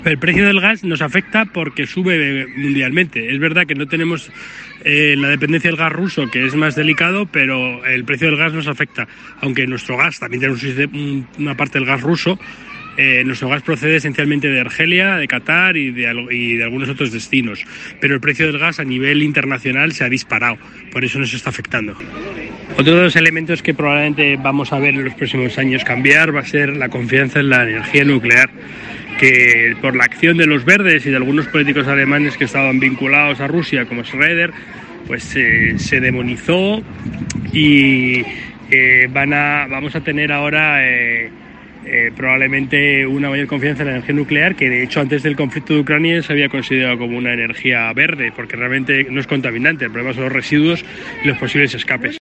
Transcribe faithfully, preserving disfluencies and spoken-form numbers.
El precio del gas nos afecta porque sube mundialmente. Es verdad que no tenemos eh, la dependencia del gas ruso, que es más delicado, pero el precio del gas nos afecta. Aunque nuestro gas, también tenemos una parte del gas ruso, eh, nuestro gas procede esencialmente de Argelia, de Qatar y de, y de algunos otros destinos. Pero el precio del gas a nivel internacional se ha disparado, por eso nos está afectando. Otro de los elementos que probablemente vamos a ver en los próximos años cambiar va a ser la confianza en la energía nuclear, que por la acción de los verdes y de algunos políticos alemanes que estaban vinculados a Rusia, como Schröder, pues eh, se demonizó y eh, van a, vamos a tener ahora eh, eh, probablemente una mayor confianza en la energía nuclear, que de hecho antes del conflicto de Ucrania se había considerado como una energía verde, porque realmente no es contaminante, el problema son los residuos y los posibles escapes.